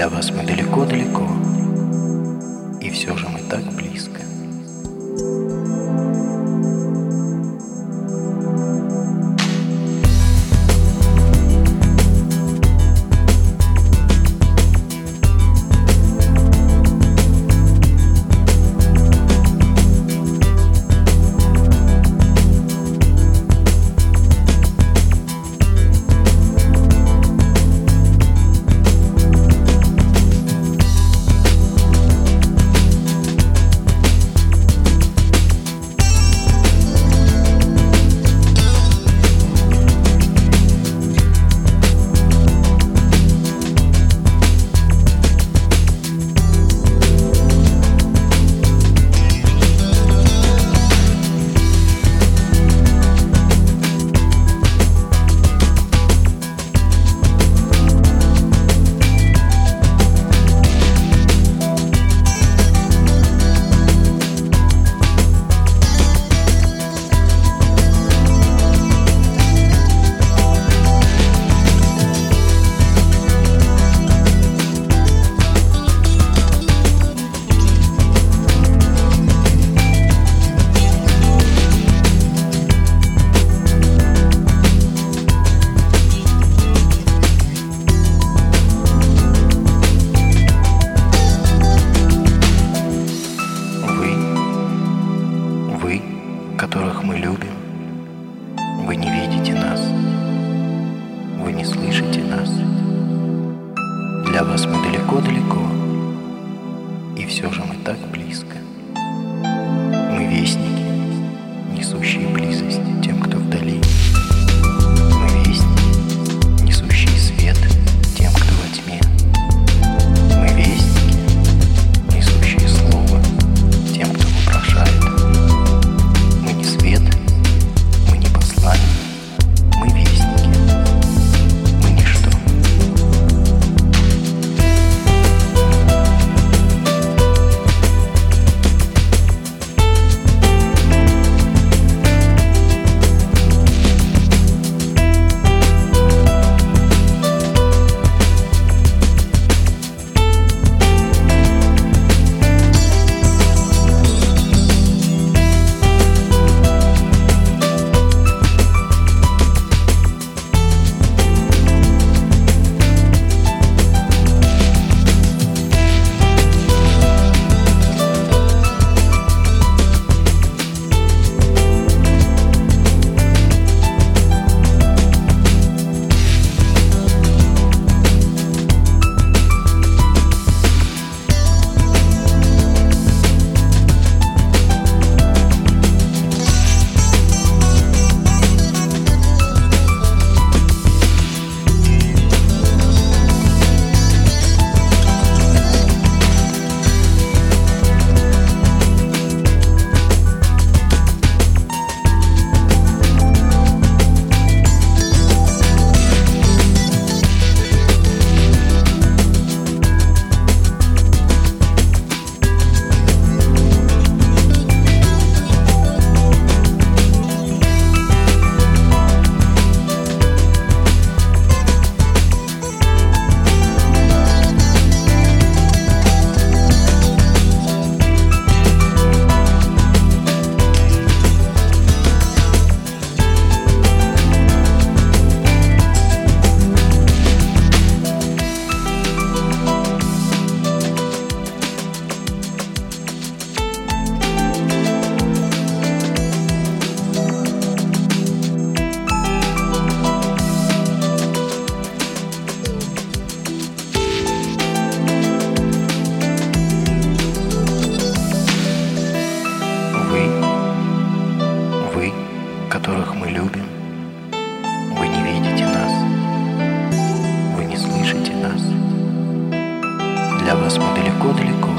Для вас мы далеко-далеко, и все же мы так близко. Которых мы любим, вы не видите нас, вы не слышите нас. Для вас мы далеко-далеко, и все же мы так близко. Мы вестники, несущие близость тем, кто вдали. Мы вестники, несущие свет тем, кто во тьме. Мы вестники, несущие слово тем, кто вопрошает. Мы не свет, мы не посланники, мы вестники, мы ничто. Которых мы любим, вы не видите нас, вы не слышите нас. Для вас мы далеко-далеко,